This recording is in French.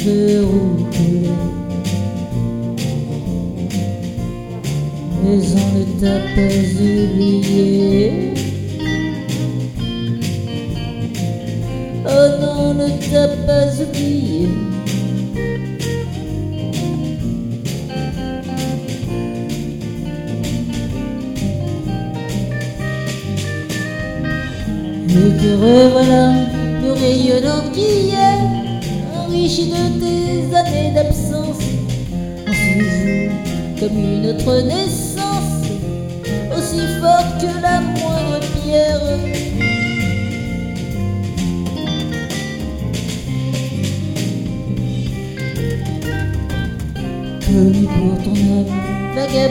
feu rouge. Mais on ne t'a pas oublié. Oh non, on ne t'a pas oublié. Et te revoilà, le rayonnant qu'hier, enrichi de tes années d'absence. En ce jour, comme une autre naissance, aussi forte que la moindre pierre. Connu pour ton âme vagabonde,